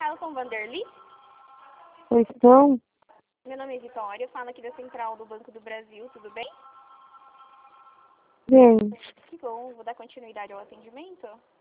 Nelson Vanderly? Pois não? Meu nome é Vitória, falo aqui da Central do Banco do Brasil, tudo bem? Bem, Que bom, vou dar continuidade ao atendimento.